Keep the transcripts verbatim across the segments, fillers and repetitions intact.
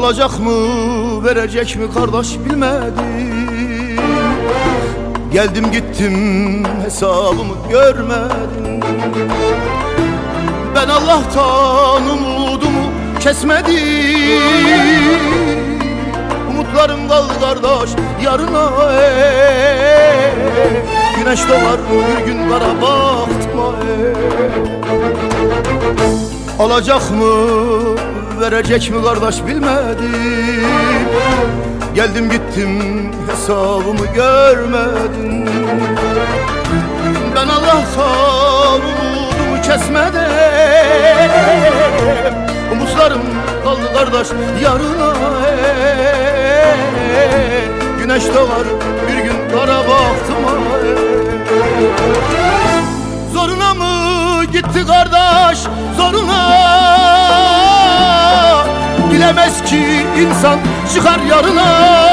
Alacak mı, verecek mi kardeş bilmedim. Geldim gittim, hesabımı görmedim. Ben Allah'tan umudumu kesmedim. Umutlarım kaldı kardeş yarına. Ey. Güneş doğar bir gün kara baktıma. Alacak mı, verecek mi kardeş bilmedim. Geldim gittim, hesabımı görmedim. Ben Allah'tan umudumu kesmedim. Umutlarım kaldı kardeş yarına. Güneş doğar bir gün kara baktıma. Zoruna mı gitti kardeş, zoruna? Bilemez ki insan çıkar yarına.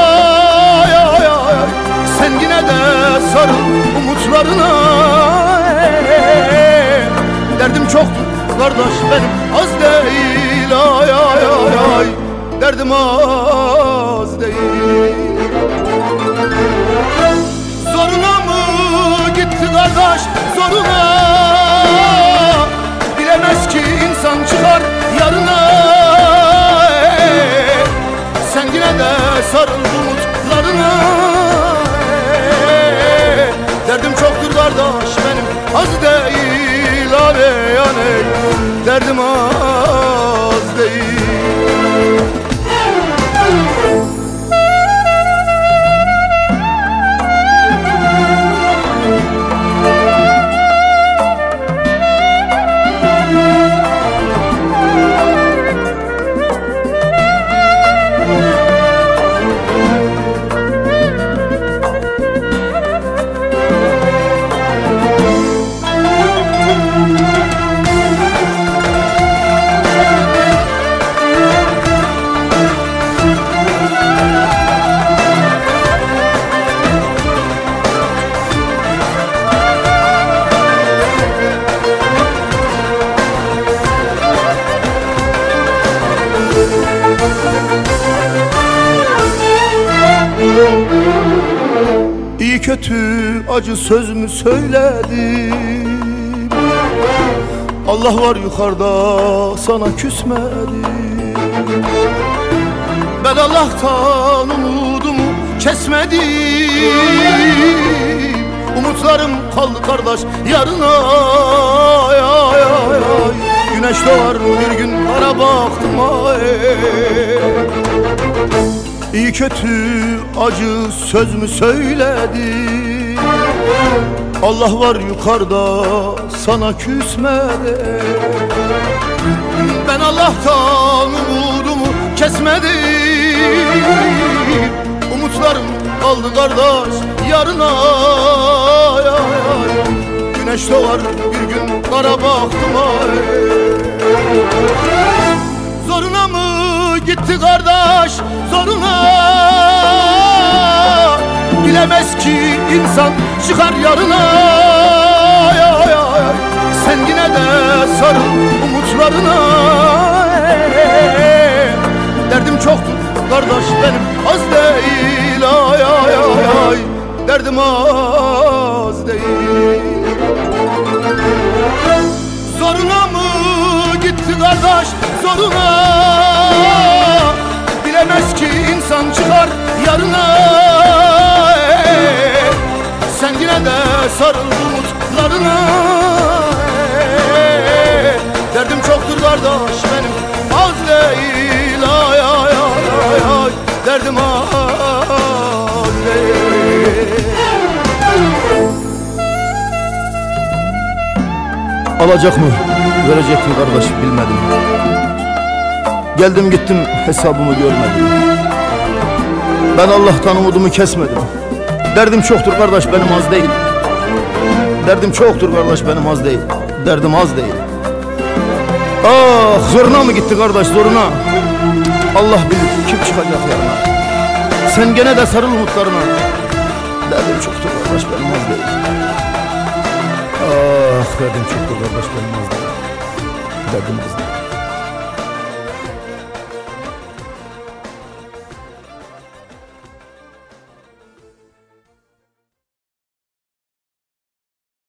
Sen yine de sarıl umutlarına. Derdim çoktur kardeş benim az değil. Ay ay ay ay, derdim az değil. Zoruna mı gitti kardeş, zoruna? Bilemez ki insan çıkar yarına. Sen yine de sarıl umutlarına. Derdim çoktur kardeş benim az değil. Aley aley, derdim az değil. İyi kötü acı söz mü söyledim. Allah var yukarıda, sana küsmedim. Ben Allah'tan umudumu kesmedim. Umutlarım kaldı kardeş yarına. Ay ay ay ay, güneş doğar bir gün kara baktım. Ay. İyi kötü acı söz mü söyledim. Allah var yukarıda, sana küsmedi. Ben Allah'tan umudumu kesmedim. Umutlarım kaldı kardeş yarına. Ay, ay, ay. Güneş doğar bir gün kara baktım. Ay. Zoruna mı gitti kardeş, zoruna? Bilemez ki insan çıkar yarına. Ay, ay, ay. Sen yine de sarıl umutlarına. Derdim çoktur kardeş benim az değil. Ay ay ay ay, derdim az değil. Zoruna mı gitti kardeş, zoruna? Bilemez ki insan çıkar yarına. Sen yine de sarıl umutlarına. Derdim çoktur kardeş benim az değil. Ay ay ay ay, derdim az değil. Alacak mı, verecek mi kardeş bilmedim. Geldim gittim, hesabımı görmedim. Ben Allah'tan umudumu kesmedim. Derdim çoktur kardeş benim az değil. Derdim çoktur kardeş benim az değil. Derdim az değil. Ah, zoruna mı gitti kardeş, zoruna? Allah bilir kim çıkacak yarına. Sen gene de sarıl umutlarına. Derdim çoktur kardeş benim az değil. Ah, derdim çoktur kardeş benim az değil. Derdim az değil.